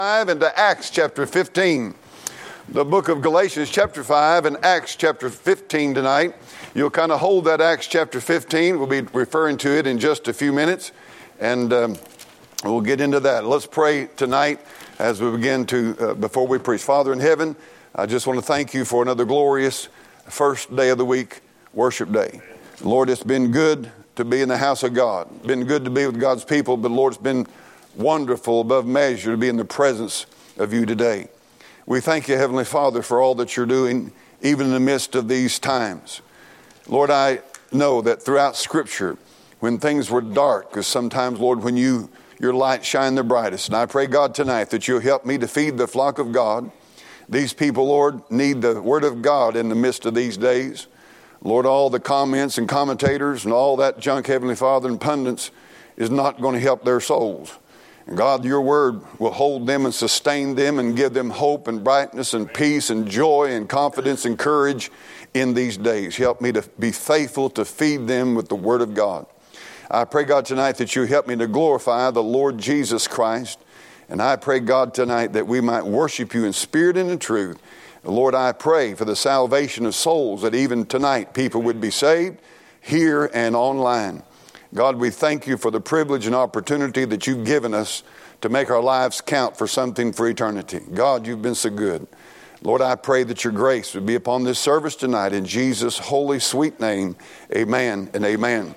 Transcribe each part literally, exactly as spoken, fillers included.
five and to Acts chapter fifteen. The book of Galatians chapter five and Acts chapter fifteen tonight. You'll kind of hold that Acts chapter fifteen. We'll be referring to it in just a few minutes. And um, we'll get into that. Let's pray tonight as we begin to, uh, before we preach. Father in heaven, I just want to thank you for another glorious first day of the week, worship day. Lord, it's been good to be in the house of God. Been good to be with God's people, but Lord, it's been wonderful above measure to be in the presence of you today. We thank you, Heavenly Father, for all that you're doing, even in the midst of these times. Lord, I know that throughout Scripture, when things were dark, because sometimes, Lord, when you your light shine the brightest, and I pray, God, tonight that you'll help me to feed the flock of God. These people, Lord, need the Word of God in the midst of these days. Lord, all the comments and commentators and all that junk, Heavenly Father, and pundits is not going to help their souls. And God, your word will hold them and sustain them and give them hope and brightness and peace and joy and confidence and courage in these days. Help me to be faithful to feed them with the word of God. I pray, God, tonight that you help me to glorify the Lord Jesus Christ. And I pray, God, tonight that we might worship you in spirit and in truth. Lord, I pray for the salvation of souls, that even tonight people would be saved here and online. God, we thank you for the privilege and opportunity that you've given us to make our lives count for something for eternity. God, you've been so good. Lord, I pray that your grace would be upon this service tonight. In Jesus' holy, sweet name, amen and amen.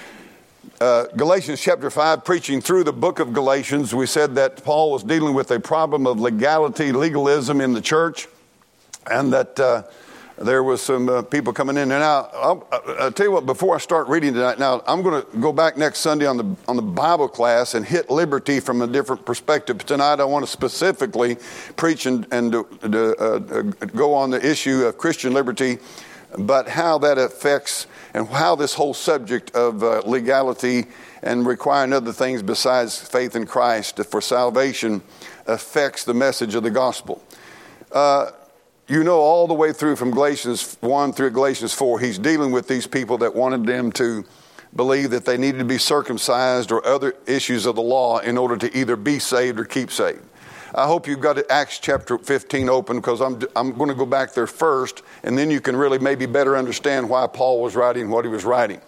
Uh, Galatians chapter five, preaching through the book of Galatians, we said that Paul was dealing with a problem of legality, legalism in the church, and that uh, there was some uh, people coming in. And now, I'll, I'll tell you what, before I start reading tonight, now I'm going to go back next Sunday on the on the Bible class and hit liberty from a different perspective. Tonight I want to specifically preach and, and uh, uh, go on the issue of Christian liberty, but how that affects and how this whole subject of uh, legality and requiring other things besides faith in Christ for salvation affects the message of the gospel. Uh, You know, all the way through from Galatians one through Galatians four, he's dealing with these people that wanted them to believe that they needed to be circumcised or other issues of the law in order to either be saved or keep saved. I hope you've got Acts chapter fifteen open, because I'm I'm going to go back there first, and then you can really maybe better understand why Paul was writing what he was writing.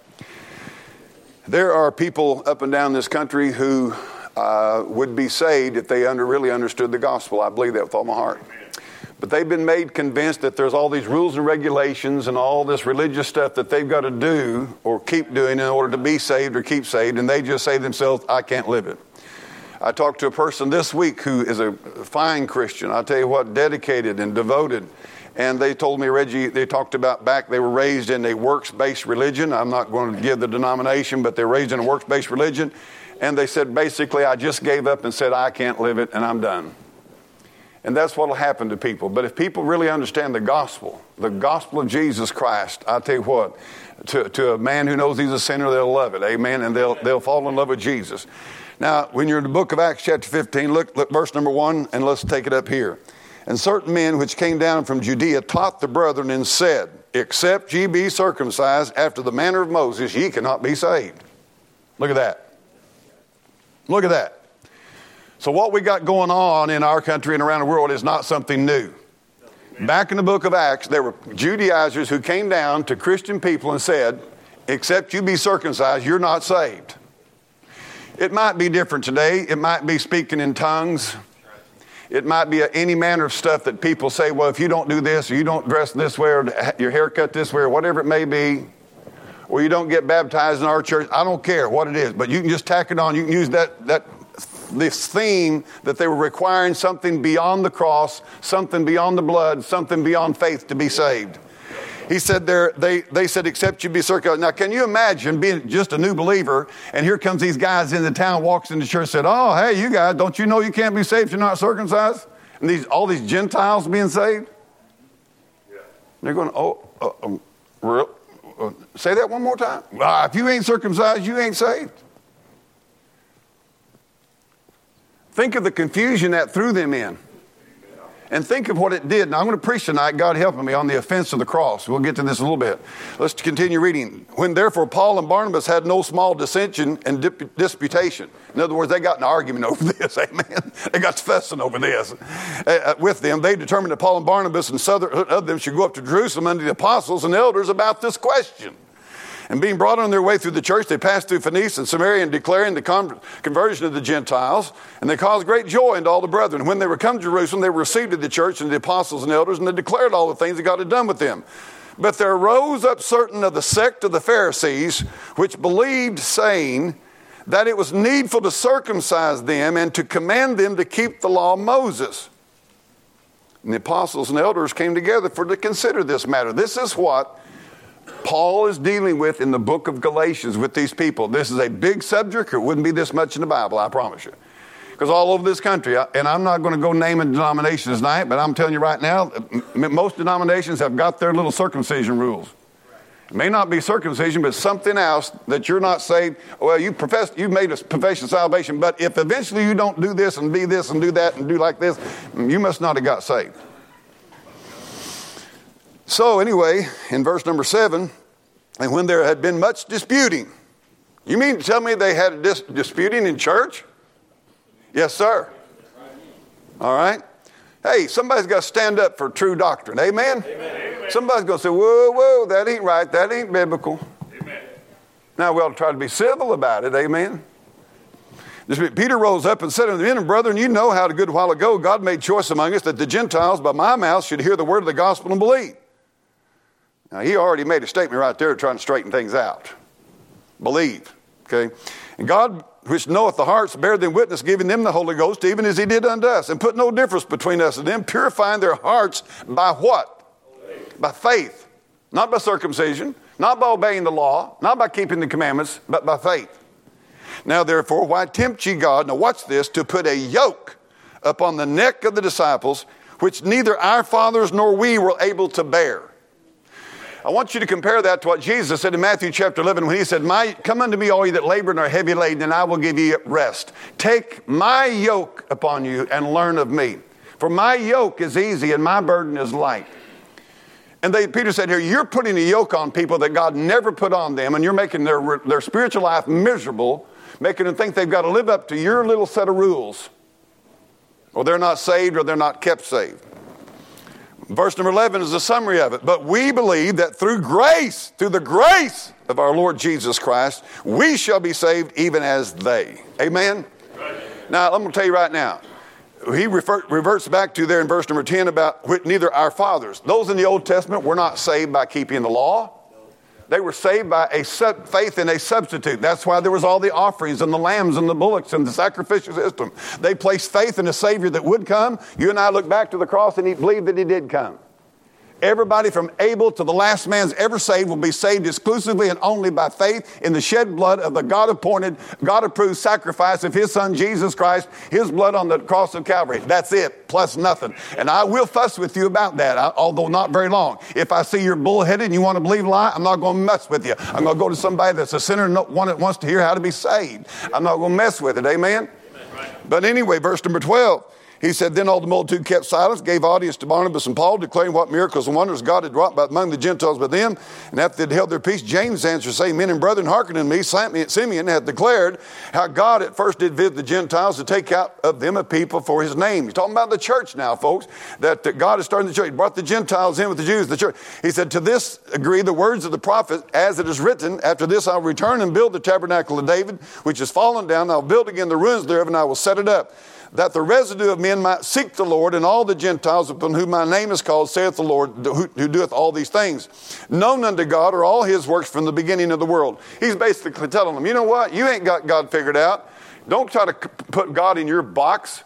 There are people up and down this country who uh, would be saved if they under, really understood the gospel. I believe that with all my heart. But they've been made convinced that there's all these rules and regulations and all this religious stuff that they've got to do or keep doing in order to be saved or keep saved. And they just say to themselves, I can't live it. I talked to a person this week who is a fine Christian. I'll tell you what, dedicated and devoted. And they told me, Reggie, they talked about back, they were raised in a works-based religion. I'm not going to give the denomination, but they're raised in a works-based religion. And they said, basically, I just gave up and said, I can't live it and I'm done. And that's what will happen to people. But if people really understand the gospel, the gospel of Jesus Christ, I'll tell you what, to, to a man who knows he's a sinner, they'll love it. Amen. And they'll they'll fall in love with Jesus. Now, when you're in the book of Acts chapter fifteen, look, look verse number one, and let's take it up here. And certain men which came down from Judea taught the brethren and said, except ye be circumcised after the manner of Moses, ye cannot be saved. Look at that. Look at that. So what we got going on in our country and around the world is not something new. Back in the book of Acts, there were Judaizers who came down to Christian people and said, except you be circumcised, you're not saved. It might be different today. It might be speaking in tongues. It might be any manner of stuff that people say, well, if you don't do this, or you don't dress this way, or your hair cut this way, or whatever it may be, or you don't get baptized in our church, I don't care what it is, but you can just tack it on. You can use that that this theme that they were requiring something beyond the cross, something beyond the blood, something beyond faith to be saved. He said there, they, they said, except you be circumcised. Now, can you imagine being just a new believer, and here comes these guys in the town, walks into church, said, oh, hey, you guys, don't you know you can't be saved if you're not circumcised? And these all these Gentiles being saved? Yeah. They're going, oh, uh, um, real, uh, say that one more time. Uh, if you ain't circumcised, you ain't saved. Think of the confusion that threw them in. And think of what it did. Now, I'm going to preach tonight, God helping me, on the offense of the cross. We'll get to this in a little bit. Let's continue reading. When therefore Paul and Barnabas had no small dissension and dip- disputation. In other words, they got in an argument over this, amen. They got fussing over this. Uh, with them, they determined that Paul and Barnabas and some of them should go up to Jerusalem unto the apostles and elders about this question. And being brought on their way through the church, they passed through Phoenicia and Samaria, and declaring the con- conversion of the Gentiles. And they caused great joy unto all the brethren. When they were come to Jerusalem, they were received of the church and the apostles and elders, and they declared all the things that God had done with them. But there rose up certain of the sect of the Pharisees, which believed, saying that it was needful to circumcise them and to command them to keep the law of Moses. And the apostles and elders came together for to consider this matter. This is what Paul is dealing with in the book of Galatians with these people. This is a big subject. It wouldn't be this much in the Bible, I promise you. Because all over this country, and I'm not going to go naming denominations tonight, but I'm telling you right now, most denominations have got their little circumcision rules. It may not be circumcision, but something else that you're not saved. Well, you profess, you've made a profession of salvation, but if eventually you don't do this and be this and do that and do like this, you must not have got saved. So anyway, in verse number seven, and when there had been much disputing. You mean to tell me they had dis- disputing in church? Yes, sir. All right. Hey, somebody's got to stand up for true doctrine. Amen? Amen. Somebody's going to say, whoa, whoa, that ain't right. That ain't biblical. Amen. Now we ought to try to be civil about it. Amen. Peter rose up and said unto the men and brethren, you know how a good while ago God made choice among us that the Gentiles by my mouth should hear the word of the gospel and believe. Now, he already made a statement right there trying to straighten things out. Believe. Okay? And God, which knoweth the hearts, bare them witness, giving them the Holy Ghost, even as he did unto us, and put no difference between us and them, purifying their hearts by what? Faith. By faith. Not by circumcision, not by obeying the law, not by keeping the commandments, but by faith. Now, therefore, why tempt ye God, now watch this, to put a yoke upon the neck of the disciples, which neither our fathers nor we were able to bear. I want you to compare that to what Jesus said in Matthew chapter eleven when he said, "My, come unto me all ye that labor and are heavy laden, and I will give you rest. Take my yoke upon you and learn of me. For my yoke is easy and my burden is light." And they, Peter said here, you're putting a yoke on people that God never put on them, and you're making their, their spiritual life miserable, making them think they've got to live up to your little set of rules, or they're not saved or they're not kept saved. Verse number eleven is a summary of it. But we believe that through grace, through the grace of our Lord Jesus Christ, we shall be saved even as they. Amen? Right. Now, I'm going to tell you right now. He refer, reverts back to there in verse number ten about neither our fathers. Those in the Old Testament were not saved by keeping the law. They were saved by a sub, faith in a substitute. That's why there was all the offerings and the lambs and the bullocks and the sacrificial system. They placed faith in a Savior that would come. You and I look back to the cross and he believed that he did come. Everybody from Abel to the last man's ever saved will be saved exclusively and only by faith in the shed blood of the God-appointed, God-approved sacrifice of his son, Jesus Christ, his blood on the cross of Calvary. That's it, plus nothing. And I will fuss with you about that, although not very long. If I see you're bullheaded and you want to believe a lie, I'm not going to mess with you. I'm going to go to somebody that's a sinner and one that wants to hear how to be saved. I'm not going to mess with it, amen? Amen. Right. But anyway, verse number twelve. He said, then all the multitude kept silence, gave audience to Barnabas and Paul, declaring what miracles and wonders God had wrought among the Gentiles by them. And after they'd held their peace, James answered, saying, men and brethren, hearken unto me. Simeon hath declared how God at first did visit the Gentiles to take out of them a people for his name. He's talking about the church now, folks, that, that God is starting the church. He brought the Gentiles in with the Jews, the church. He said, to this agree the words of the prophet, as it is written, after this I'll return and build the tabernacle of David, which is fallen down. I'll build again the ruins thereof, and I will set it up, that the residue of men might seek the Lord, and all the Gentiles upon whom my name is called, saith the Lord, who, who doeth all these things. Known unto God are all his works from the beginning of the world. He's basically telling them, you know what? You ain't got God figured out. Don't try to put God in your box.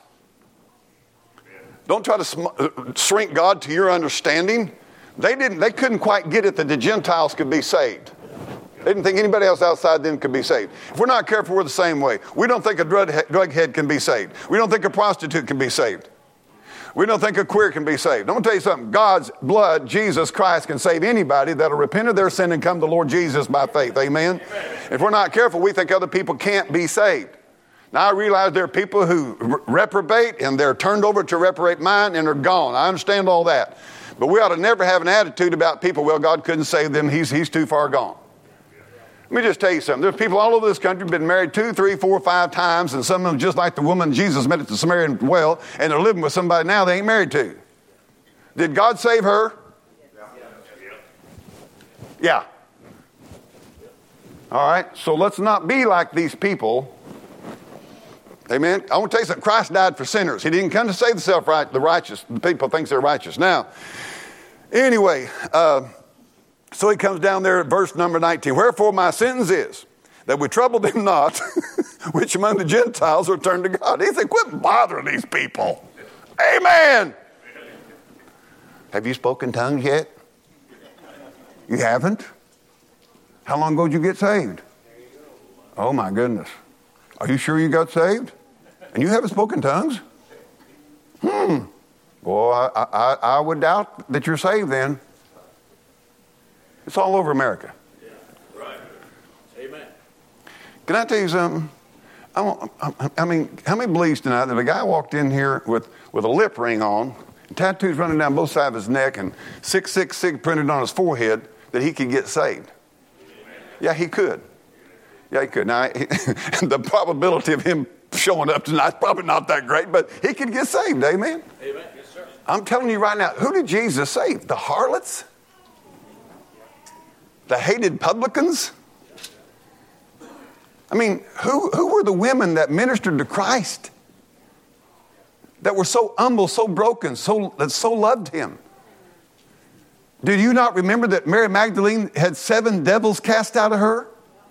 Don't try to sm- shrink God to your understanding. They didn't. They couldn't quite get it that the Gentiles could be saved. They didn't think anybody else outside them could be saved. If we're not careful, we're the same way. We don't think a drug, drug head can be saved. We don't think a prostitute can be saved. We don't think a queer can be saved. I'm going to tell you something. God's blood, Jesus Christ, can save anybody that'll repent of their sin and come to Lord Jesus by faith. Amen? Amen. If we're not careful, we think other people can't be saved. Now I realize there are people who re- reprobate and they're turned over to reprobate mind and are gone. I understand all that. But we ought to never have an attitude about people, well, God couldn't save them. He's, he's too far gone. Let me just tell you something. There's people all over this country who've been married two, three, four, five times, and some of them just like the woman Jesus met at the Samaritan well, and they're living with somebody now they ain't married to. Did God save her? Yeah. All right, so let's not be like these people. Amen. I want to tell you something. Christ died for sinners. He didn't come to save the self-right, the righteous. The people think they're righteous. Now, anyway, uh, so he comes down there at verse number nineteen. Wherefore my sentence is that we trouble them not, which among the Gentiles are turned to God. He said, quit bothering these people. Amen. Have you spoken tongues yet? You haven't? How long ago did you get saved? Oh my goodness. Are you sure you got saved? And you haven't spoken tongues? Hmm. Well, I, I, I would doubt that you're saved then. It's all over America. Yeah, right. Amen. Can I tell you something? I, I, I mean, how many believes tonight that a guy walked in here with, with a lip ring on, tattoos running down both sides of his neck, and six six six printed on his forehead, that he could get saved? Yeah, he could. Yeah, he could. Now, he, the probability of him showing up tonight is probably not that great, but he could get saved. Amen? Amen. Yes, sir. I'm telling you right now, who did Jesus save? The harlots? The hated publicans? I mean, who, who were the women that ministered to Christ? That were so humble, so broken, so, that so loved him? Do you not remember that Mary Magdalene had seven devils cast out of her?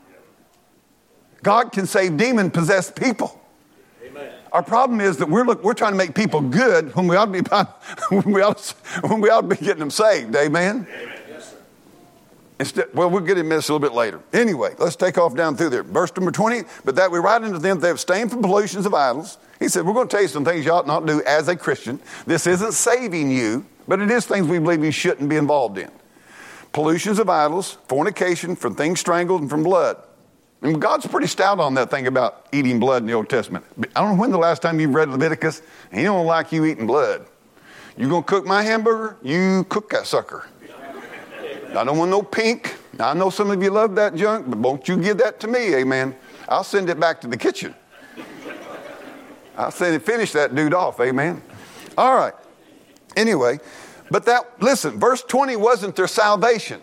God can save demon-possessed people. Amen. Our problem is that we're look, we're trying to make people good when we ought to be when we ought to, when we ought to be getting them saved. Amen. Amen. Yes, sir. Instead, well, we'll get into this a little bit later. Anyway, let's take off down through there. Verse number twenty. But that we write unto them, they abstain from pollutions of idols. He said, we're going to tell you some things you ought not do as a Christian. This isn't saving you, but it is things we believe you shouldn't be involved in. Pollutions of idols, fornication, from things strangled, and from blood. And God's pretty stout on that thing about eating blood in the Old Testament. I don't know when the last time you've read Leviticus, and he don't like you eating blood. You going to cook my hamburger? You cook that sucker. I don't want no pink. I know some of you love that junk, but won't you give that to me, amen? I'll send it back to the kitchen. I'll send it, finish that dude off, amen? All right. Anyway, but that, listen, verse twenty wasn't their salvation.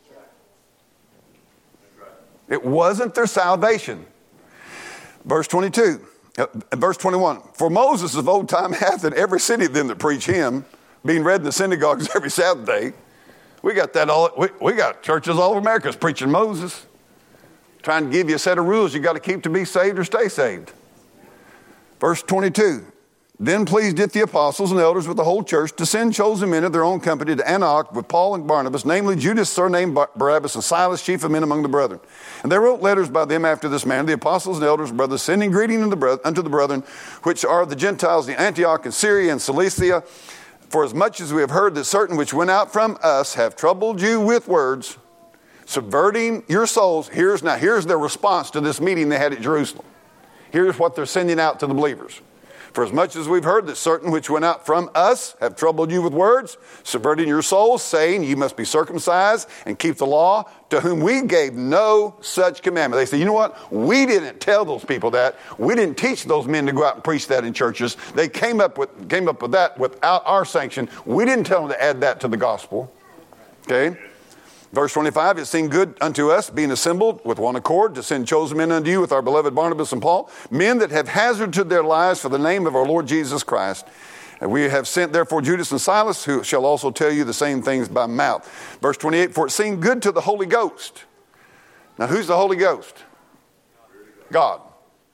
It wasn't their salvation. Verse twenty-two, uh, verse twenty-one. For Moses of old time hath in every city of them that preach him, being read in the synagogues every Sabbath day. We got that all, we, we got churches all over America preaching Moses. Trying to give you a set of rules you got to keep to be saved or stay saved. Verse twenty-two. Then pleased it the apostles and elders with the whole church to send chosen men of their own company to Antioch with Paul and Barnabas, namely Judas surnamed Barabbas and Silas, chief of men among the brethren. And they wrote letters by them after this manner, the apostles and elders, brothers, sending greeting unto the, unto the brethren, which are the Gentiles, the Antioch and Syria and Cilicia. For as much as we have heard that certain which went out from us have troubled you with words, subverting your souls. Here's now, here's their response to this meeting they had at Jerusalem. Here's what they're sending out to the believers. For as much as we've heard that certain which went out from us have troubled you with words, subverting your souls, saying you must be circumcised and keep the law, to whom we gave no such commandment. They say, you know what? We didn't tell those people that. We didn't teach those men to go out and preach that in churches. They came up with, came up with that without our sanction. We didn't tell them to add that to the gospel. Okay? Verse twenty-five, it seemed good unto us, being assembled with one accord, to send chosen men unto you with our beloved Barnabas and Paul, men that have hazarded their lives for the name of our Lord Jesus Christ. And we have sent therefore Judas and Silas, who shall also tell you the same things by mouth. Verse twenty-eight, for it seemed good to the Holy Ghost. Now who's the Holy Ghost? God.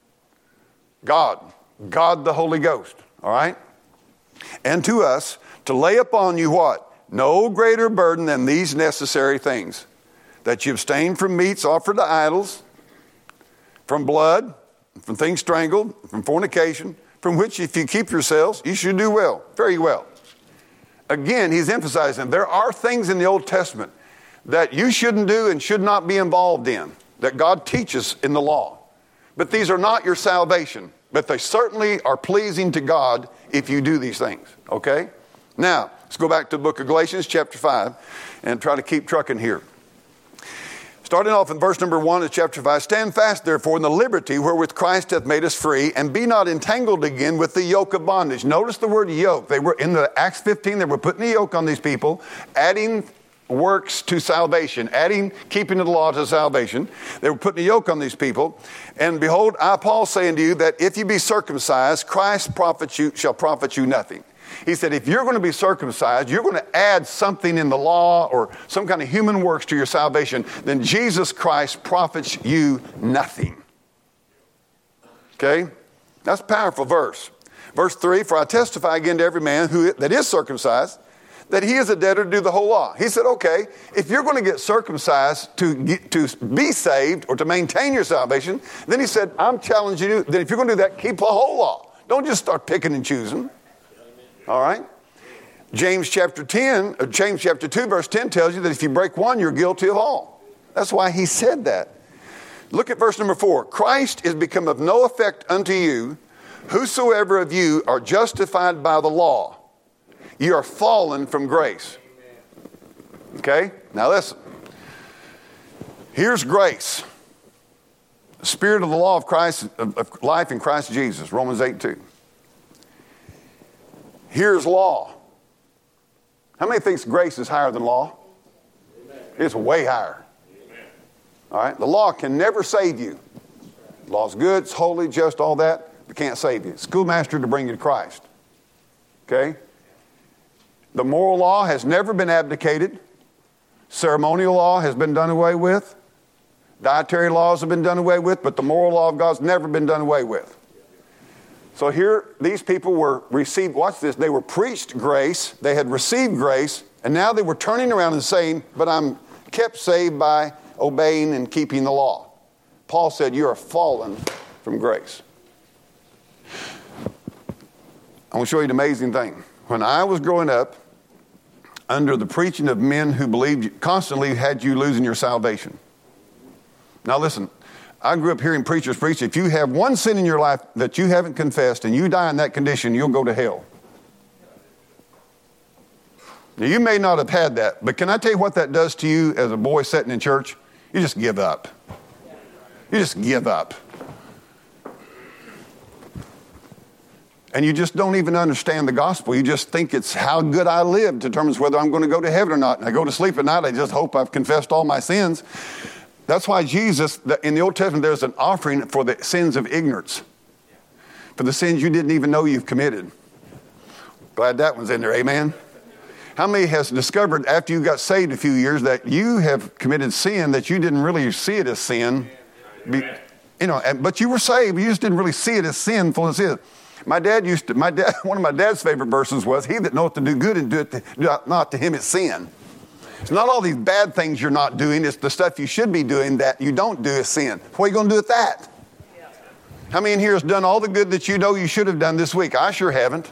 God. God the Holy Ghost. All right? And to us, to lay upon you what? No greater burden than these necessary things, that you abstain from meats offered to idols, from blood, from things strangled, from fornication, from which if you keep yourselves, you should do well, very well. Again, he's emphasizing there are things in the Old Testament that you shouldn't do and should not be involved in, that God teaches in the law. But these are not your salvation. But they certainly are pleasing to God if you do these things, okay? Now, let's go back to the book of Galatians chapter five and try to keep trucking here. Starting off in verse number one of chapter five, stand fast therefore in the liberty wherewith Christ hath made us free, and be not entangled again with the yoke of bondage. Notice the word yoke. They were in the Acts fifteen, they were putting the yoke on these people, adding works to salvation, adding keeping of the law to salvation. They were putting a yoke on these people. And behold, I, Paul, say unto you that if you be circumcised, Christ profits you, shall profit you nothing. He said, if you're going to be circumcised, you're going to add something in the law or some kind of human works to your salvation, then Jesus Christ profits you nothing. Okay? That's a powerful verse. Verse three, for I testify again to every man who that is circumcised, that he is a debtor to do the whole law. He said, okay, if you're going to get circumcised to get, to be saved or to maintain your salvation, then he said, I'm challenging you, then if you're going to do that, keep the whole law. Don't just start picking and choosing. All right? James chapter ten, or James chapter two, verse ten tells you that if you break one, you're guilty of all. That's why he said that. Look at verse number four. Christ is become of no effect unto you, whosoever of you are justified by the law. You are fallen from grace. Okay? Now listen. Here's grace. The spirit of the law of Christ, of life in Christ Jesus. Romans eight two. Here's law. How many thinks grace is higher than law? Amen. It's way higher. Amen. All right? The law can never save you. The law's good, it's holy, just, all that. It can't save you. Schoolmaster to bring you to Christ. Okay? The moral law has never been abdicated. Ceremonial law has been done away with. Dietary laws have been done away with, but the moral law of God's never been done away with. So here, these people were received, watch this, they were preached grace, they had received grace, and now they were turning around and saying, but I'm kept saved by obeying and keeping the law. Paul said, you are fallen from grace. I want to show you an amazing thing. When I was growing up, under the preaching of men who believed you, constantly had you losing your salvation. Now listen, I grew up hearing preachers preach, if you have one sin in your life that you haven't confessed and you die in that condition, you'll go to hell. Now you may not have had that, but can I tell you what that does to you as a boy sitting in church? You just give up. You just give up. And you just don't even understand the gospel. You just think it's how good I live determines whether I'm going to go to heaven or not. And I go to sleep at night, I just hope I've confessed all my sins. That's why Jesus, in the Old Testament, there's an offering for the sins of ignorance. For the sins you didn't even know you've committed. Glad that one's in there, amen? How many has discovered after you got saved a few years that you have committed sin that you didn't really see it as sin? Be, you know, but you were saved, you just didn't really see it as sin, full of sin. My dad used to, my dad, one of my dad's favorite verses was, he that knoweth to do good and do it to, do not to him is sin. It's not all these bad things you're not doing. It's the stuff you should be doing that you don't do is sin. What are you going to do with that? Yeah. How many in here has done all the good that you know you should have done this week? I sure haven't.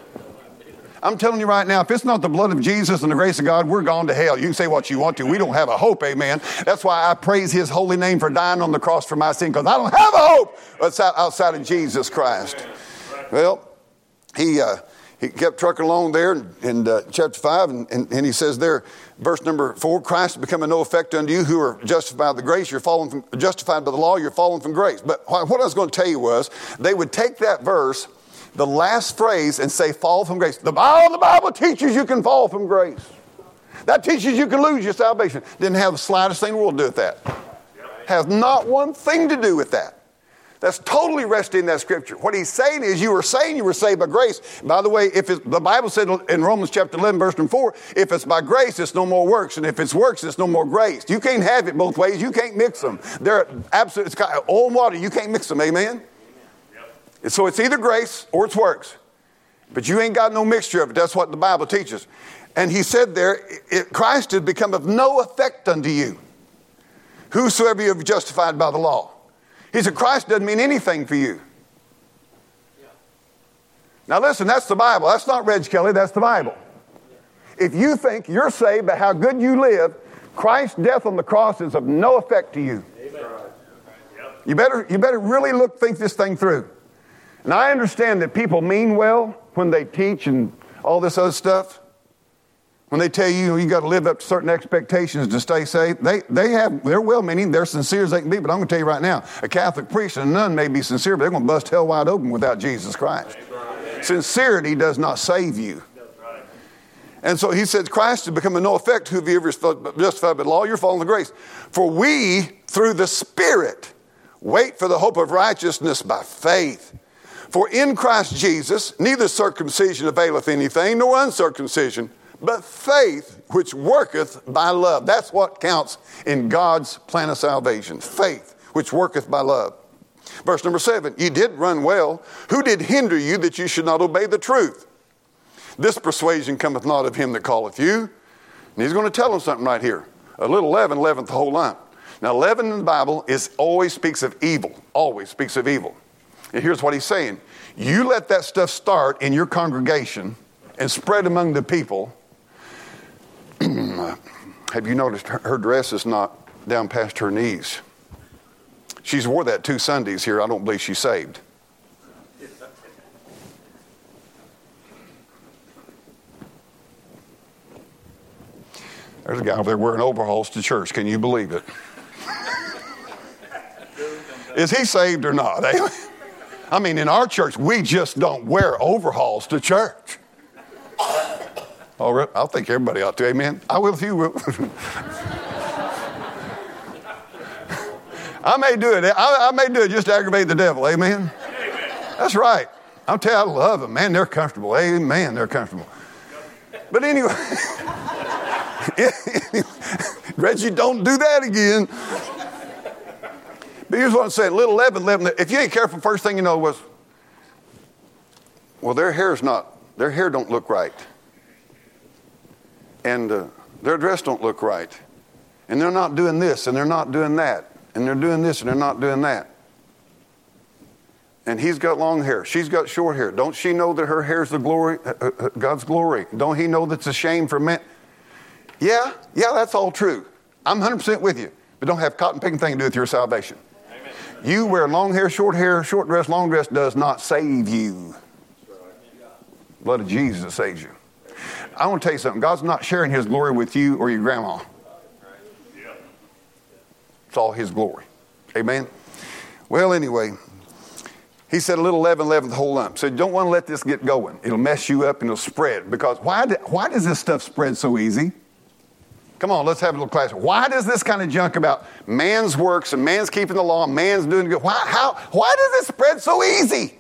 I'm telling you right now, if it's not the blood of Jesus and the grace of God, we're gone to hell. You can say what you want to. We don't have a hope, amen. That's why I praise his holy name for dying on the cross for my sin, because I don't have a hope outside of Jesus Christ. Well, he... Uh, He kept trucking along there in, in uh, chapter five, and, and, and he says there, verse number four, Christ has become of no effect unto you who are justified by the grace. You're fallen from, justified by the law, you're fallen from grace. But what I was going to tell you was, they would take that verse, the last phrase, and say, fall from grace. The Bible, the Bible teaches you can fall from grace. That teaches you can lose your salvation. Didn't have the slightest thing in the world to do with that. Has not one thing to do with that. That's totally resting in that scripture. What he's saying is you were saying you were saved by grace. By the way, if it's, the Bible said in Romans chapter eleven, verse number four, if it's by grace, it's no more works. And if it's works, it's no more grace. You can't have it both ways. You can't mix them. They're absolute, it's got oil and water. You can't mix them. Amen? Yep. So it's either grace or it's works. But you ain't got no mixture of it. That's what the Bible teaches. And he said there, it, Christ has become of no effect unto you, whosoever you have justified by the law. He said, Christ doesn't mean anything for you. Yeah. Now listen, that's the Bible. That's not Reg Kelly, that's the Bible. Yeah. If you think you're saved by how good you live, Christ's death on the cross is of no effect to you. Amen. You better, you better really look, think this thing through. And I understand that people mean well when they teach and all this other stuff. When they tell you you got to live up to certain expectations to stay saved, they, they have, they're well-meaning, they're sincere as they can be, but I'm going to tell you right now, a Catholic priest and a nun may be sincere, but they're going to bust hell wide open without Jesus Christ. Sincerity does not save you. And so he said, Christ has become of no effect who you ever justified by law, you're fallen to grace. For we, through the Spirit, wait for the hope of righteousness by faith. For in Christ Jesus, neither circumcision availeth anything, nor uncircumcision, but faith which worketh by love. That's what counts in God's plan of salvation. Faith which worketh by love. Verse number seven, ye did run well. Who did hinder you that you should not obey the truth? This persuasion cometh not of him that calleth you. And he's going to tell them something right here. A little leaven leaveneth the whole lump. Now leaven in the Bible is always speaks of evil. Always speaks of evil. And here's what he's saying. You let that stuff start in your congregation and spread among the people. Have you noticed her, her dress is not down past her knees? She's wore that two Sundays here. I don't believe she's saved. There's a guy over there wearing overalls to church. Can you believe it? Is he saved or not? I mean, in our church, we just don't wear overalls to church. Oh, I think everybody ought to. Amen. I will if you will. I may do it. I, I may do it just to aggravate the devil. Amen. That's right. I'll tell you, I love them. Man, they're comfortable. Amen. They're comfortable. But anyway, Reggie, don't do that again. But here's what I'm saying. Little leaven, leaven. If you ain't careful, first thing you know was, well, their hair's not, their hair don't look right. And uh, their dress don't look right. And they're not doing this, and they're not doing that. And they're doing this, and they're not doing that. And he's got long hair. She's got short hair. Don't she know that her hair's the glory, uh, uh, God's glory? Don't he know that's a shame for men? Yeah, yeah, that's all true. I'm one hundred percent with you. But don't have cotton picking thing to do with your salvation. Amen. You wear long hair, short hair, short dress, long dress does not save you. Blood of Jesus saves you. I want to tell you something. God's not sharing his glory with you or your grandma. It's all his glory. Amen? Well, anyway, he said a little leaven, leaven the whole lump. So you don't want to let this get going. It'll mess you up and it'll spread. Because why, do, why does this stuff spread so easy? Come on, let's have a little class. Why does this kind of junk about man's works and man's keeping the law, and man's doing good, why, how, why does this spread so easy?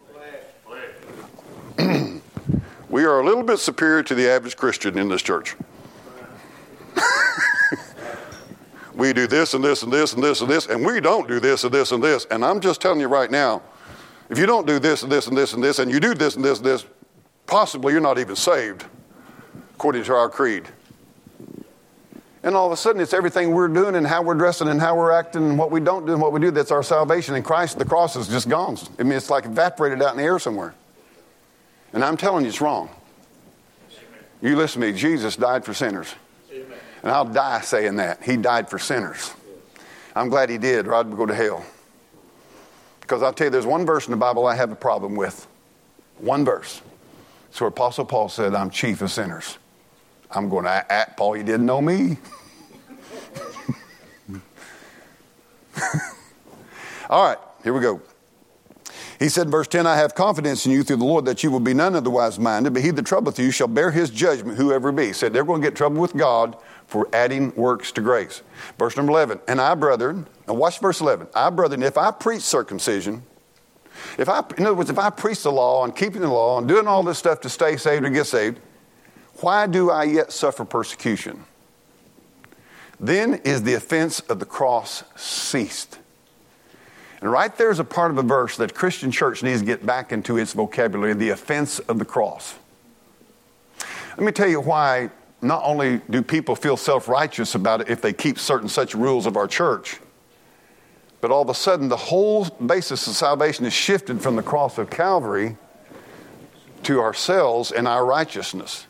We are a little bit superior to the average Christian in this church. We do this and this and this and this and this, and we don't do this and this and this. And I'm just telling you right now, if you don't do this and this and this and this, and you do this and this and this, possibly you're not even saved, according to our creed. And all of a sudden, it's everything we're doing and how we're dressing and how we're acting and what we don't do and what we do. That's our salvation. In Christ, the cross is just gone. I mean, it's like evaporated out in the air somewhere. And I'm telling you, it's wrong. You listen to me. Jesus died for sinners. And I'll die saying that. He died for sinners. I'm glad he did, or I'd go to hell. Because I'll tell you, there's one verse in the Bible I have a problem with. One verse. It's where Apostle Paul said, I'm chief of sinners. I'm going to act, Paul, you didn't know me. All right, here we go. He said in verse ten, I have confidence in you through the Lord that you will be none otherwise minded, but he that troubleth you shall bear his judgment, whoever be. He said they're going to get trouble with God for adding works to grace. Verse number eleven, and I, brethren, now watch verse eleven. I, brethren, if I preach circumcision, if I, in other words, if I preach the law and keeping the law and doing all this stuff to stay saved or get saved, why do I yet suffer persecution? Then is the offense of the cross ceased. And right there's a part of a verse that Christian church needs to get back into its vocabulary, the offense of the cross. Let me tell you why not only do people feel self-righteous about it if they keep certain such rules of our church, but all of a sudden the whole basis of salvation is shifted from the cross of Calvary to ourselves and our righteousness.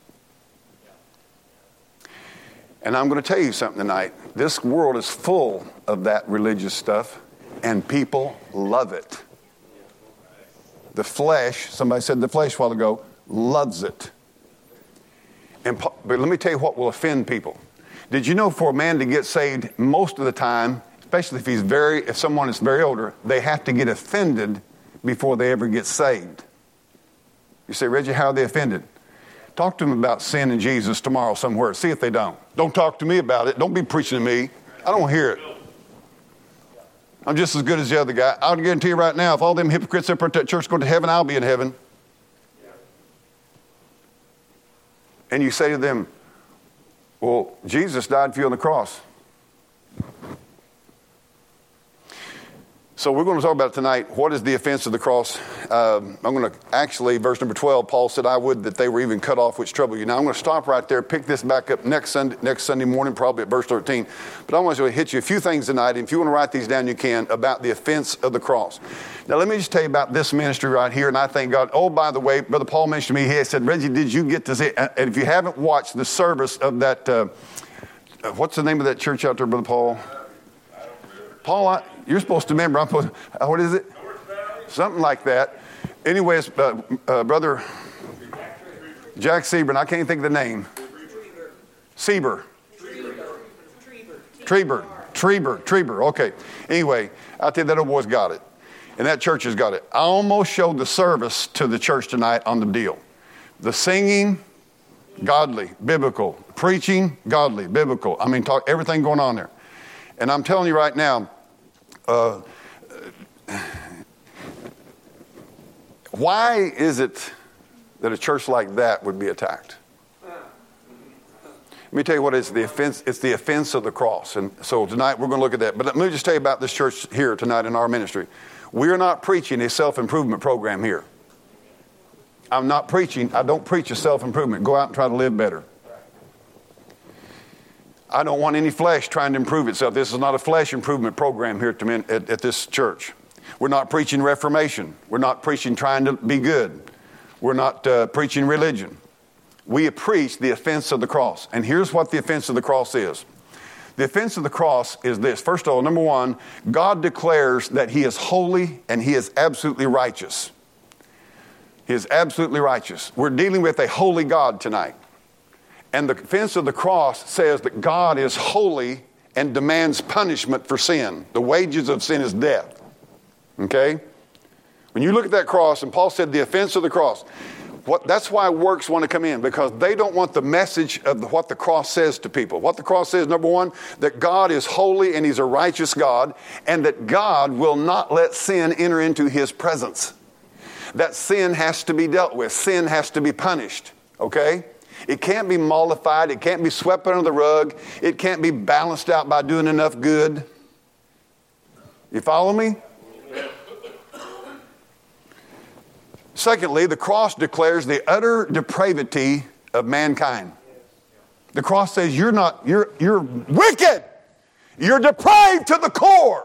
And I'm going to tell you something tonight. This world is full of that religious stuff, and people love it. The flesh, somebody said the flesh a while ago, loves it. And, but let me tell you what will offend people. Did you know for a man to get saved, most of the time, especially if he's very, if someone is very older, they have to get offended before they ever get saved. You say, Reggie, how are they offended? Talk to them about sin and Jesus tomorrow somewhere. See if they don't. Don't talk to me about it. Don't be preaching to me. I don't want to hear it. I'm just as good as the other guy. I'll guarantee you right now, if all them hypocrites up at that church go to heaven, I'll be in heaven. And you say to them, well, Jesus died for you on the cross. So we're going to talk about tonight, what is the offense of the cross? Uh, I'm going to actually, verse number twelve, Paul said, I would that they were even cut off which trouble you. Now I'm going to stop right there, pick this back up next Sunday, next Sunday morning, probably at verse thirteen. But I want to hit you a few things tonight, and if you want to write these down, you can, about the offense of the cross. Now let me just tell you about this ministry right here, and I thank God. Oh, by the way, Brother Paul mentioned to me, he said, Reggie, did you get to see, and if you haven't watched the service of that, uh, what's the name of that church out there, Brother Paul? Paul, I, you're supposed to remember. I'm supposed, uh, what is it? Something like that. Anyways, uh, uh, Brother Jack Seaburn, I can't think of the name. Seaber. Treber. Treber. Treber. Okay. Anyway, I tell you, that old boy's got it. And that church has got it. I almost showed the service to the church tonight on the deal. The singing, godly, biblical. Preaching, godly, biblical. I mean, talk everything going on there. And I'm telling you right now, uh, why is it that a church like that would be attacked? Let me tell you what is the offense. It's the offense of the cross. And so tonight we're going to look at that. But let me just tell you about this church here tonight in our ministry. We're not preaching a self-improvement program here. I'm not preaching. I don't preach a self-improvement. Go out and try to live better. I don't want any flesh trying to improve itself. This is not a flesh improvement program here at, at, at this church. We're not preaching reformation. We're not preaching trying to be good. We're not uh, preaching religion. We preach the offense of the cross. And here's what the offense of the cross is. The offense of the cross is this. First of all, number one, God declares that he is holy and he is absolutely righteous. He is absolutely righteous. We're dealing with a holy God tonight. And the offense of the cross says that God is holy and demands punishment for sin. The wages of sin is death. Okay? When you look at that cross, and Paul said the offense of the cross, what, that's why works want to come in, because they don't want the message of the, what the cross says to people. What the cross says, number one, that God is holy and he's a righteous God, and that God will not let sin enter into his presence. That sin has to be dealt with. Sin has to be punished. Okay? It can't be mollified. It can't be swept under the rug. It can't be balanced out by doing enough good. You follow me? Secondly, the cross declares the utter depravity of mankind. The cross says you're not, you're, you're wicked. You're depraved to the core.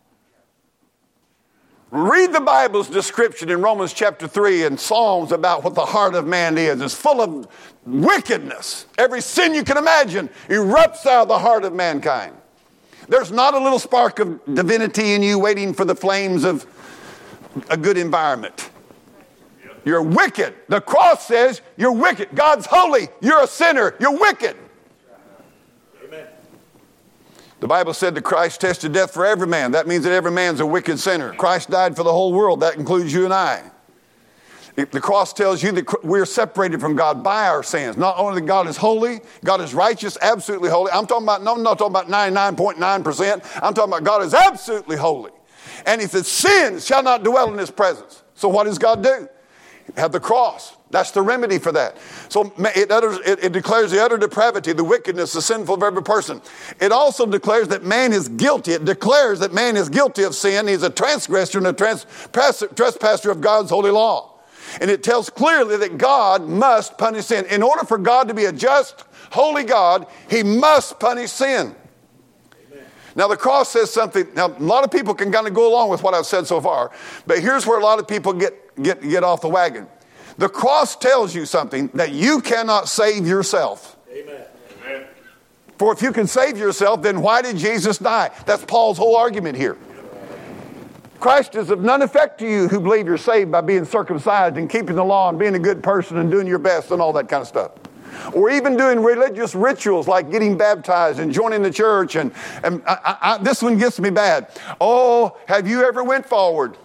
Read the Bible's description in Romans chapter three and Psalms about what the heart of man is. It's full of wickedness. Every sin you can imagine erupts out of the heart of mankind. There's not a little spark of divinity in you waiting for the flames of a good environment. You're wicked. The cross says you're wicked. God's holy. You're a sinner. You're wicked. Amen. The Bible said that Christ tested death for every man. That means that every man's a wicked sinner. Christ died for the whole world. That includes you and I. The cross tells you that we're separated from God by our sins. Not only that God is holy, God is righteous, absolutely holy. I'm talking about, no, I'm not talking about ninety-nine point nine percent. I'm talking about God is absolutely holy. And he said, sin shall not dwell in his presence. So what does God do? Have the cross. That's the remedy for that. So it, utters, it, it declares the utter depravity, the wickedness, the sinful of every person. It also declares that man is guilty. It declares that man is guilty of sin. He's a transgressor and a trans, trespasser of God's holy law. And it tells clearly that God must punish sin. In order for God to be a just, holy God, he must punish sin. Amen. Now the cross says something. Now a lot of people can kind of go along with what I've said so far. But here's where a lot of people get, get, get off the wagon. The cross tells you something that you cannot save yourself. Amen. Amen. For if you can save yourself, then why did Jesus die? That's Paul's whole argument here. Christ is of none effect to you who believe you're saved by being circumcised and keeping the law and being a good person and doing your best and all that kind of stuff. Or even doing religious rituals like getting baptized and joining the church. And, and I, I, I, this one gets me bad. Oh, have you ever went forward?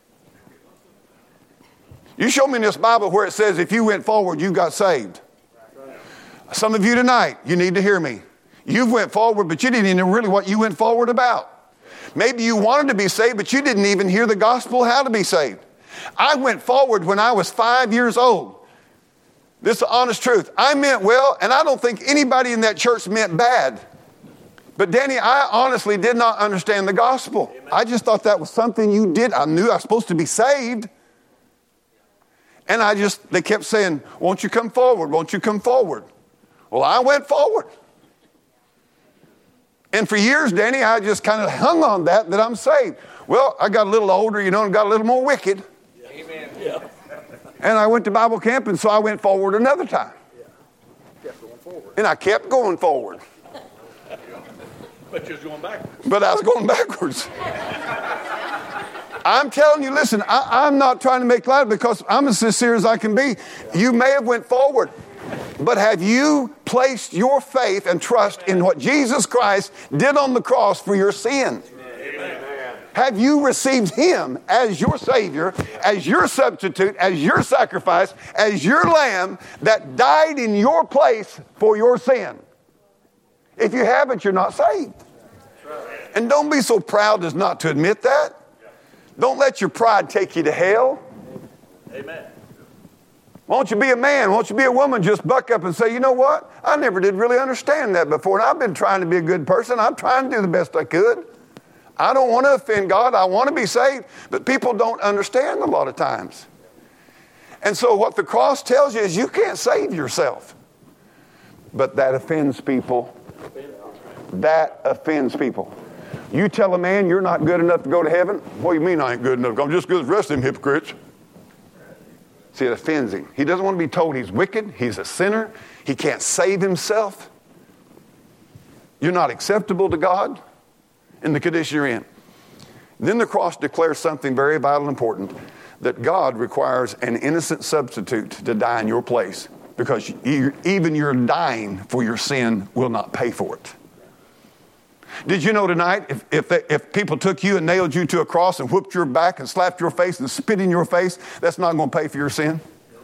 You show me in this Bible where it says if you went forward, you got saved. Some of you tonight, you need to hear me. You went forward, but you didn't even know really what you went forward about. Maybe you wanted to be saved, but you didn't even hear the gospel how to be saved. I went forward when I was five years old. This is the honest truth. I meant well, and I don't think anybody in that church meant bad. But Danny, I honestly did not understand the gospel. Amen. I just thought that was something you did. I knew I was supposed to be saved. And I just, they kept saying, won't you come forward? Won't you come forward? Well, I went forward. And for years, Danny, I just kind of hung on that, that I'm saved. Well, I got a little older, you know, and got a little more wicked. Amen. Yeah. And I went to Bible camp, and so I went forward another time. Yeah. Kept going forward. And I kept going forward. But you're going backwards. But I was going backwards. I'm telling you, listen, I, I'm not trying to make light because I'm as sincere as I can be. You may have went forward, but have you placed your faith and trust in what Jesus Christ did on the cross for your sin? Amen. Have you received Him as your Savior, as your substitute, as your sacrifice, as your lamb that died in your place for your sin? If you haven't, you're not saved. And don't be so proud as not to admit that. Don't let your pride take you to hell. Amen. Won't you be a man? Won't you be a woman? Just buck up and say, you know what? I never did really understand that before. And I've been trying to be a good person. I'm trying to do the best I could. I don't want to offend God. I want to be saved. But people don't understand a lot of times. And so what the cross tells you is you can't save yourself. But that offends people. That offends people. You tell a man you're not good enough to go to heaven. What do you mean I ain't good enough? I'm just as good as the rest of them hypocrites. See, it offends him. He doesn't want to be told he's wicked. He's a sinner. He can't save himself. You're not acceptable to God in the condition you're in. Then the cross declares something very vital and important, that God requires an innocent substitute to die in your place, because even your dying for your sin will not pay for it. Did you know tonight, if if, they, if people took you and nailed you to a cross and whooped your back and slapped your face and spit in your face, that's not going to pay for your sin?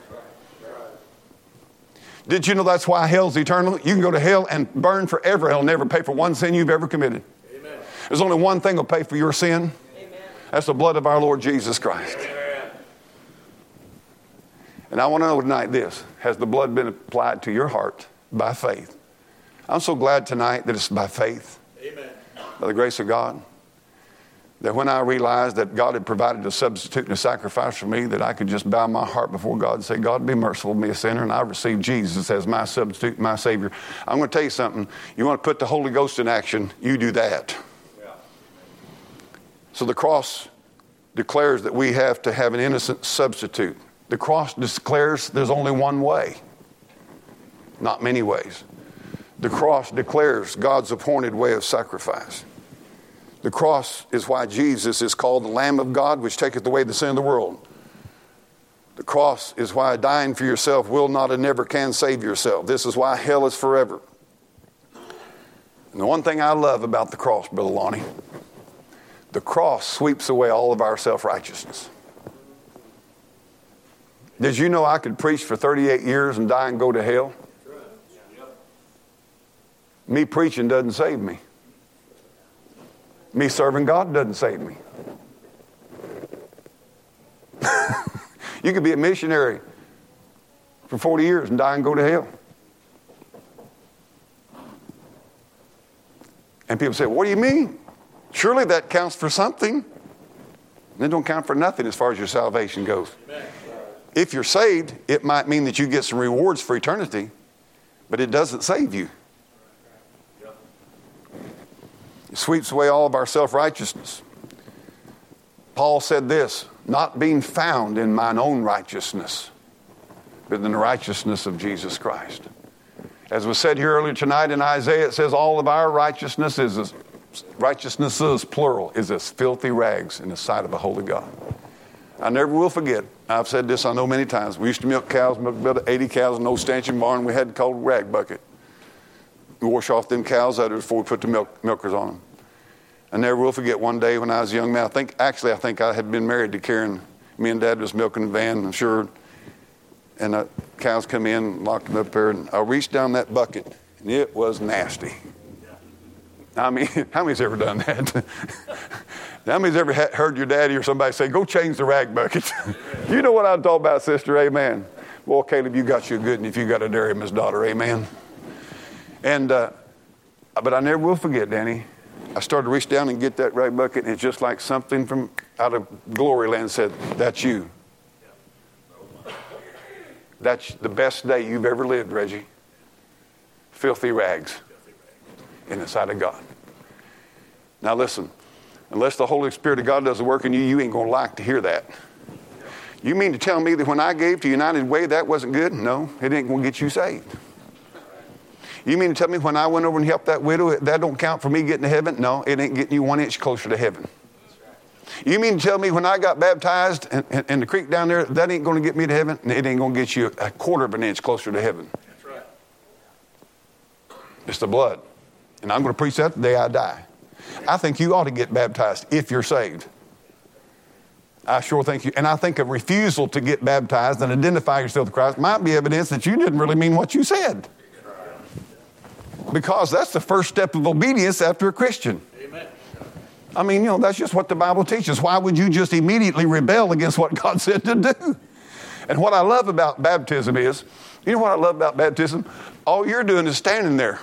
Did you know that's why hell's eternal? You can go to hell and burn forever. Hell never pay for one sin you've ever committed. Amen. There's only one thing will pay for your sin. Amen. That's the blood of our Lord Jesus Christ. Amen. And I want to know tonight this. Has the blood been applied to your heart by faith? I'm so glad tonight that it's by faith. Amen. By the grace of God, that when I realized that God had provided a substitute and a sacrifice for me, that I could just bow my heart before God and say, God, be merciful to me, a sinner, and I received Jesus as my substitute, my Savior. I'm going to tell you something. You want to put the Holy Ghost in action, you do that. Yeah. So the cross declares that we have to have an innocent substitute. The cross declares there's only one way, not many ways. The cross declares God's appointed way of sacrifice. The cross is why Jesus is called the Lamb of God, which taketh away the sin of the world. The cross is why dying for yourself will not and never can save yourself. This is why hell is forever. And the one thing I love about the cross, Brother Lonnie, the cross sweeps away all of our self-righteousness. Did you know I could preach for thirty-eight years and die and go to hell? Me preaching doesn't save me. Me serving God doesn't save me. You could be a missionary for forty years and die and go to hell. And people say, what do you mean? Surely that counts for something. And it don't count for nothing as far as your salvation goes. Amen. If you're saved, it might mean that you get some rewards for eternity, but it doesn't save you. It sweeps away all of our self-righteousness. Paul said this, not being found in mine own righteousness, but in the righteousness of Jesus Christ. As was said here earlier tonight in Isaiah, it says all of our righteousness is as righteousnesses, plural, is as filthy rags in the sight of a holy God. I never will forget. I've said this, I know, many times. We used to milk cows, milk about eighty cows in an old stanchion barn. We had called a rag bucket. We wash off them cows out before we put the milk, milkers on them. I never will forget one day when I was a young man. I think, actually, I think I had been married to Karen. Me and Dad was milking the van, I'm sure. And the cows come in, locked them up there, and I reached down that bucket, and it was nasty. I mean, how many's ever done that? How many's ever heard your daddy or somebody say, go change the rag bucket? You know what I'm talking about, sister, amen. Well, Caleb, you got you a good one if you got a dairy his daughter, amen. And, uh, but I never will forget, Danny. I started to reach down and get that rag bucket, and it's just like something from out of glory land said, that's you. That's the best day you've ever lived, Reggie. Filthy rags in the sight of God. Now listen, unless the Holy Spirit of God does the work in you, you ain't going to like to hear that. You mean to tell me that when I gave to United Way, that wasn't good? No, it ain't going to get you saved. You mean to tell me when I went over and helped that widow, that don't count for me getting to heaven? No, it ain't getting you one inch closer to heaven. You mean to tell me when I got baptized in, in, in the creek down there, that ain't going to get me to heaven? It ain't going to get you a quarter of an inch closer to heaven. That's right. It's the blood. And I'm going to preach that the day I die. I think you ought to get baptized if you're saved. I sure think you, and I think a refusal to get baptized and identify yourself with Christ might be evidence that you didn't really mean what you said. Because that's the first step of obedience after a Christian. Amen. I mean, you know, that's just what the Bible teaches. Why would you just immediately rebel against what God said to do? And what I love about baptism is, you know what I love about baptism? All you're doing is standing there.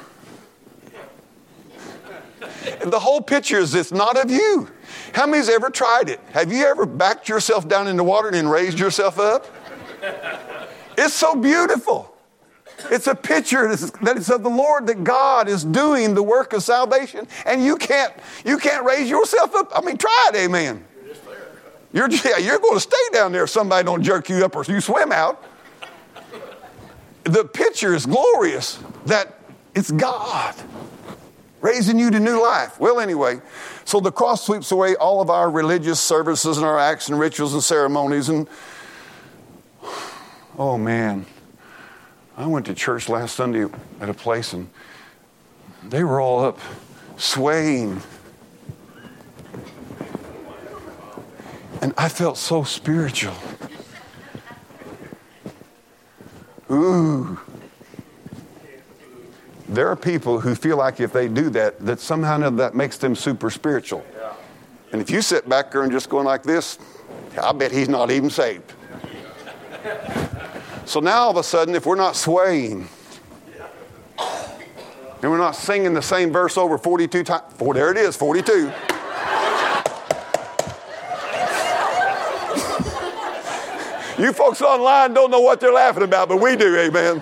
And the whole picture is it's not of you. How many's ever tried it? Have you ever backed yourself down in the water and then raised yourself up? It's so beautiful. It's a picture that it's of the Lord, that God is doing the work of salvation, and you can't you can't raise yourself up. I mean, try it, amen. You're just there. You're, yeah, you're going to stay down there if somebody don't jerk you up or you swim out. The picture is glorious that it's God raising you to new life. Well, anyway, so the cross sweeps away all of our religious services and our acts and rituals and ceremonies. And, oh, man. I went to church last Sunday at a place, and they were all up swaying. And I felt so spiritual. Ooh. There are people who feel like if they do that, that somehow that makes them super spiritual. And if you sit back there and just going like this, I bet he's not even saved. So now all of a sudden, if we're not swaying, and we're not singing the same verse over forty-two times, oh, there it is, forty-two. You folks online don't know what they're laughing about, but we do, amen.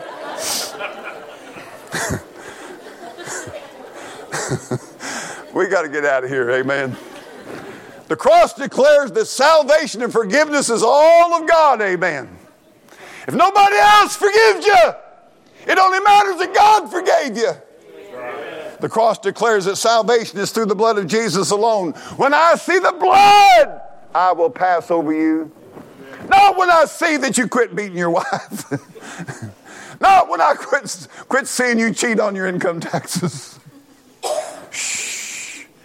We got to get out of here, amen. The cross declares that salvation and forgiveness is all of God, amen. If nobody else forgives you, it only matters that God forgave you. Right. The cross declares that salvation is through the blood of Jesus alone. When I see the blood, I will pass over you. Not when I see that you quit beating your wife. Not when I quit, quit seeing you cheat on your income taxes. Shh.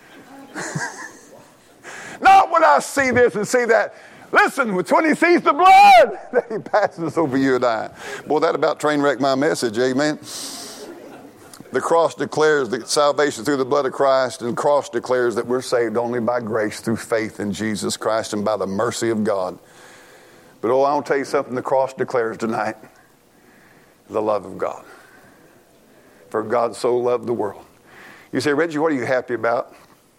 Not when I see this and see that. Listen, when he sees the blood, he passes over you and I. Boy, that about train wrecked my message, amen. The cross declares that salvation through the blood of Christ, and the cross declares that we're saved only by grace through faith in Jesus Christ and by the mercy of God. But oh, I want to tell you something the cross declares tonight. The love of God. For God so loved the world. You say, Reggie, what are you happy about?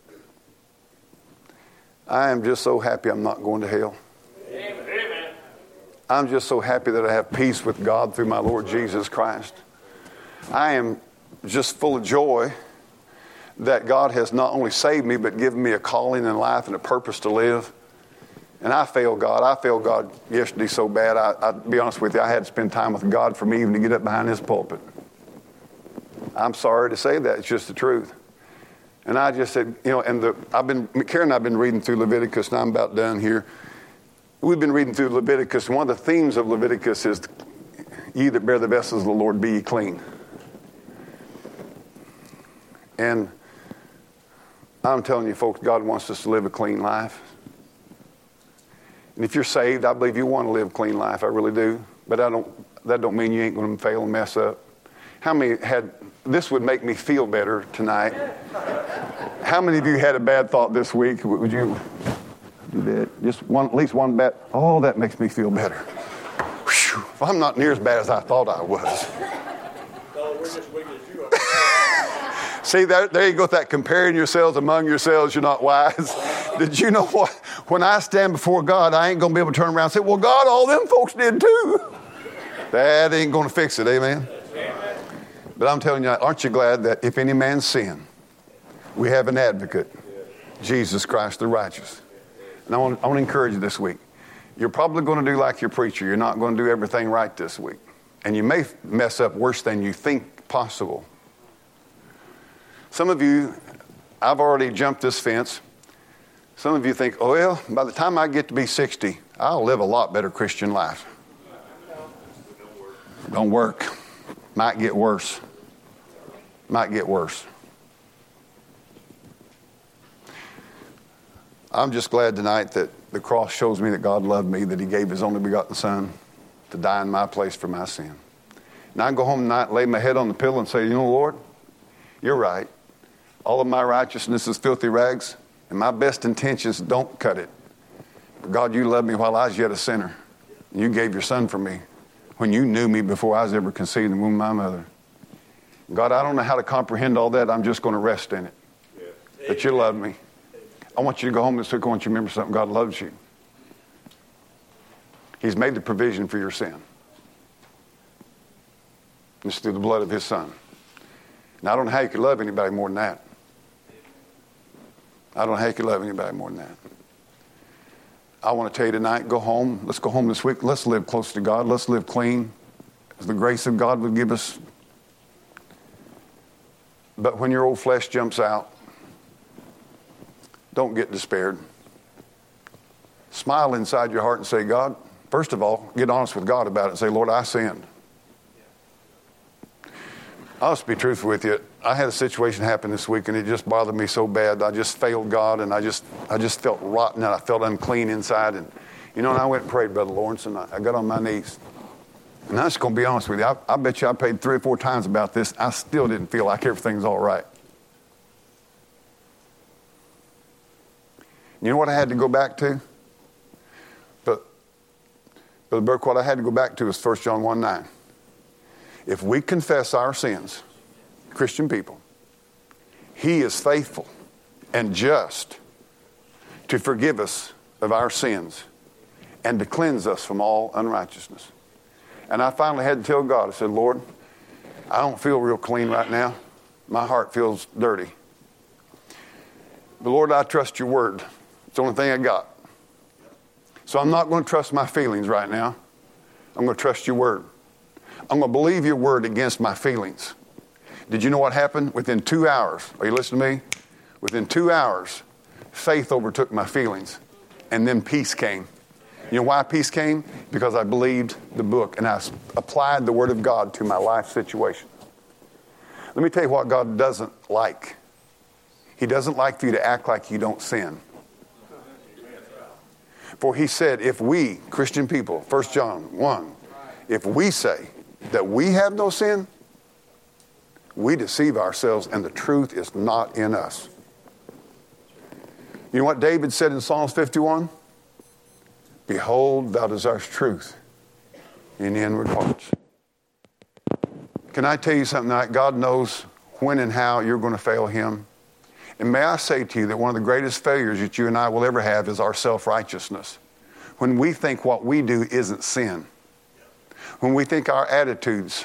I am just so happy I'm not going to hell. Amen. I'm just so happy that I have peace with God through my Lord Jesus Christ. I am just full of joy that God has not only saved me, but given me a calling in life and a purpose to live. And I failed God. I failed God yesterday so bad, I, I'll be honest with you, I had to spend time with God for me even to get up behind his pulpit. I'm sorry to say that. It's just the truth. And I just said, you know, and the, I've been, Karen and I have been reading through Leviticus, and I'm about done here. We've been reading through Leviticus. One of the themes of Leviticus is, ye that bear the vessels of the Lord, be ye clean. And I'm telling you, folks, God wants us to live a clean life. And if you're saved, I believe you want to live a clean life. I really do. But I don't. That don't mean you ain't going to fail and mess up. How many had, this would make me feel better tonight. How many of you had a bad thought this week? Would you do that? Just one, at least one bad. Oh, that makes me feel better. Whew, I'm not near as bad as I thought I was. No, we're just weak as you are. See, there, there you go with that comparing yourselves among yourselves, you're not wise. Did you know what? When I stand before God, I ain't going to be able to turn around and say, well, God, all them folks did too. That ain't going to fix it, amen? Amen? But I'm telling you, aren't you glad that if any man sin, we have an advocate, Jesus Christ the righteous. And I want, I want to encourage you this week. You're probably going to do like your preacher. You're not going to do everything right this week. And you may mess up worse than you think possible. Some of you, I've already jumped this fence. Some of you think, oh, well, by the time I get to be sixty, I'll live a lot better Christian life. Don't work. Might get worse. Might get worse. I'm just glad tonight that the cross shows me that God loved me, that he gave his only begotten son to die in my place for my sin. And I can go home tonight, lay my head on the pillow and say, you know, Lord, you're right. All of my righteousness is filthy rags, and my best intentions don't cut it. But God, you loved me while I was yet a sinner. You gave your son for me when you knew me before I was ever conceived in the womb of my mother. God, I don't know how to comprehend all that. I'm just going to rest in it. Yeah. That you love me. I want you to go home this week. I want you to remember something. God loves you. He's made the provision for your sin. It's through the blood of his son. Now, I don't know how you could love anybody more than that. I don't know how you could love anybody more than that. I want to tell you tonight, go home. Let's go home this week. Let's live close to God. Let's live clean as the grace of God would give us. But when your old flesh jumps out, don't get despaired. Smile inside your heart and say, God, first of all, get honest with God about it and say, Lord, I sinned. I'll just be truthful with you. I had a situation happen this week, and it just bothered me so bad. I just failed God, and I just I just felt rotten, and I felt unclean inside. And, you know, and I went and prayed, Brother Lawrence, and I, I got on my knees. And I'm just going to be honest with you. I, I bet you I prayed three or four times about this. I still didn't feel like everything's all right. You know what I had to go back to? But, Brother Burke, what I had to go back to is First John one nine. If we confess our sins, Christian people, he is faithful and just to forgive us of our sins and to cleanse us from all unrighteousness. And I finally had to tell God, I said, Lord, I don't feel real clean right now. My heart feels dirty. But Lord, I trust your word. It's the only thing I got. So I'm not going to trust my feelings right now. I'm going to trust your word. I'm going to believe your word against my feelings. Did you know what happened? Within two hours, are you listening to me? Within two hours, faith overtook my feelings. And then peace came. You know why peace came? Because I believed the book and I applied the word of God to my life situation. Let me tell you what God doesn't like. He doesn't like for you to act like you don't sin. For he said, if we, Christian people, First John one, if we say that we have no sin, we deceive ourselves and the truth is not in us. You know what David said in Psalms fifty-one? Behold, thou desirest truth in the inward parts. Can I tell you something tonight? God knows when and how you're going to fail him. And may I say to you that one of the greatest failures that you and I will ever have is our self-righteousness. When we think what we do isn't sin. When we think our attitudes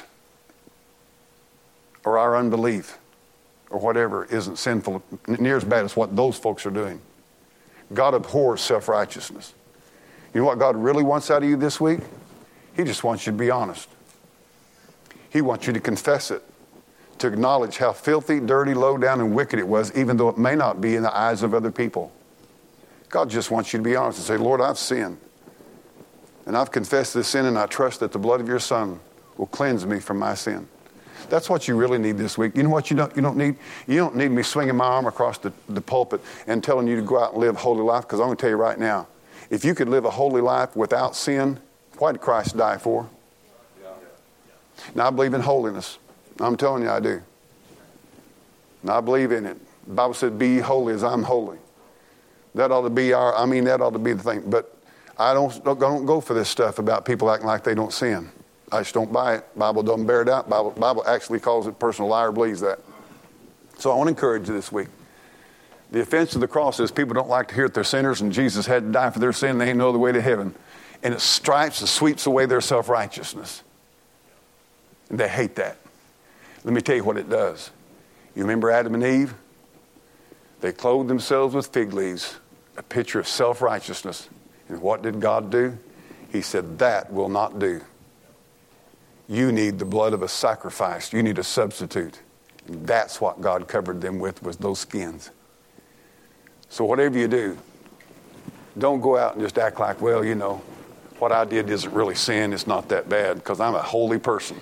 or our unbelief or whatever isn't sinful, near as bad as what those folks are doing. God abhors self-righteousness. You know what God really wants out of you this week? He just wants you to be honest. He wants you to confess it. to acknowledge how filthy, dirty, low down, and wicked it was, even though it may not be in the eyes of other people. God just wants you to be honest and say, Lord, I've sinned. And I've confessed this sin, and I trust that the blood of your Son will cleanse me from my sin. That's what you really need this week. You know what you don't, you don't need? You don't need me swinging my arm across the, the pulpit and telling you to go out and live a holy life, because I'm going to tell you right now, if you could live a holy life without sin, why did Christ die for? Now, I believe in holiness. I'm telling you I do. And I believe in it. The Bible said, be ye holy as I'm holy. That ought to be our, I mean, that ought to be the thing. But I don't, don't go for this stuff about people acting like they don't sin. I just don't buy it. Bible doesn't bear it out. Bible, Bible actually calls it personal liar, believes that. So I want to encourage you this week. The offense of the cross is people don't like to hear that they're sinners and Jesus had to die for their sin. They ain't no other way to heaven. And it stripes and sweeps away their self-righteousness. And they hate that. Let me tell you what it does. You remember Adam and Eve? They clothed themselves with fig leaves, a picture of self-righteousness. And what did God do? He said, that will not do. You need the blood of a sacrifice. You need a substitute. And that's what God covered them with, was those skins. So whatever you do, don't go out and just act like, well, you know, what I did isn't really sin. It's not that bad because I'm a holy person.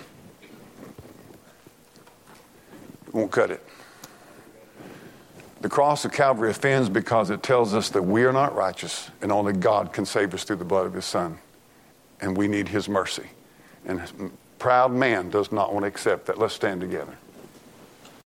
It won't cut it. The cross of Calvary offends because it tells us that we are not righteous and only God can save us through the blood of his Son. And we need his mercy. And proud man does not want to accept that. Let's stand together.